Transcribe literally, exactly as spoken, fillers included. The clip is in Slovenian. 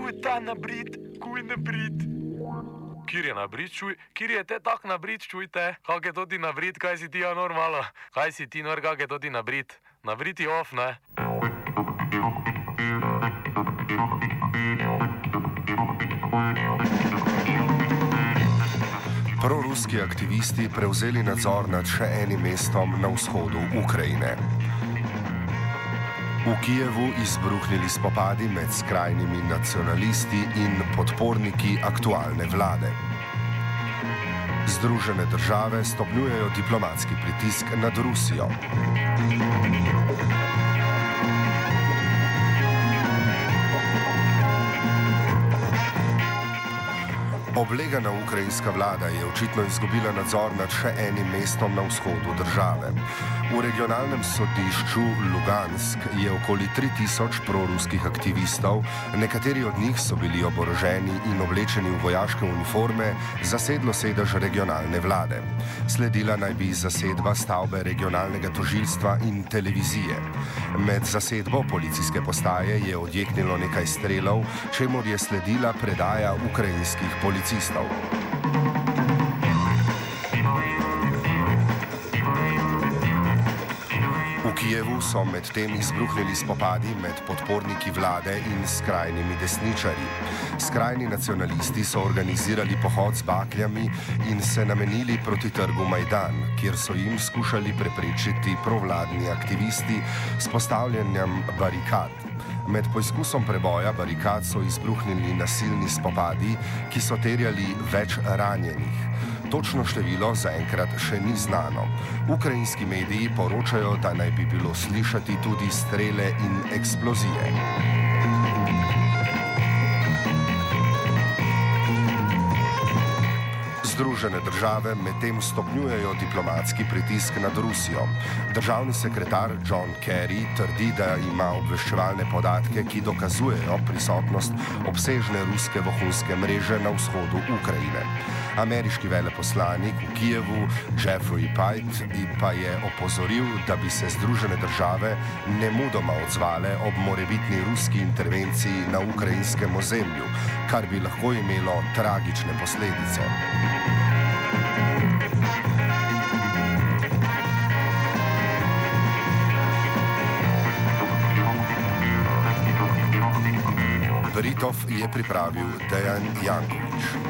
kuj ta nabrit, kuj nabrit. Kjer je nabrit, čuj, kjer je te tak nabrit, čujte, kak je to ti nabrit, kaj si ti ja normalo, kaj si ti nor, kak je to ti nabrit, nabrit je off, ne? Proruski aktivisti prevzeli nadzor nad še enim mestom na vzhodu Ukrajine. V Kijevu izbruhnili spopadi med skrajnimi nacionalisti in podporniki aktualne vlade. Združene države stopnjujejo diplomatski pritisk nad Rusijo. Oblegana ukrajinska vlada je očitno izgubila nadzor nad še enim mestom na vzhodu države. V regionalnem sodišču Lugansk je okoli tri tisoč proruskih aktivistov, nekateri od njih so bili oboroženi in oblečeni v vojaške uniforme, zasedlo sedež regionalne vlade. Sledila naj bi zasedba stavbe regionalnega tožilstva in televizije. Med zasedbo policijske postaje je odjeknilo nekaj strelov, čemur je sledila predaja ukrajinskih policistov. V Kijevu so medtem izbruhnili spopadi med podporniki vlade in skrajnimi desničarji. Skrajni nacionalisti so organizirali pohod z bakljami in se namenili proti trgu Majdan, kjer so jim skušali preprečiti provladni aktivisti s postavljanjem barikad. Med poizkusom preboja barikad so izbruhnili nasilni spopadi, ki so terjali več ranjenih. Točno število zaenkrat še ni znano. Ukrajinski mediji poročajo, da naj bi bilo slišati tudi strele in eksplozije. Združene države medtem stopnjujejo diplomatski pritisk nad Rusijo. Državni sekretar John Kerry trdi, da ima obveščevalne podatke, ki dokazujejo prisotnost obsežne ruske vohunske mreže na vzhodu Ukrajine. Ameriški veleposlanik v Kijevu Jeffrey Pite pa je opozoril, da bi se Združene države nemudoma odzvale ob morebitni ruski intervenciji na ukrajinskem ozemlju, kar bi lahko imelo tragične posledice. Britov je pripravil Dejan Janković.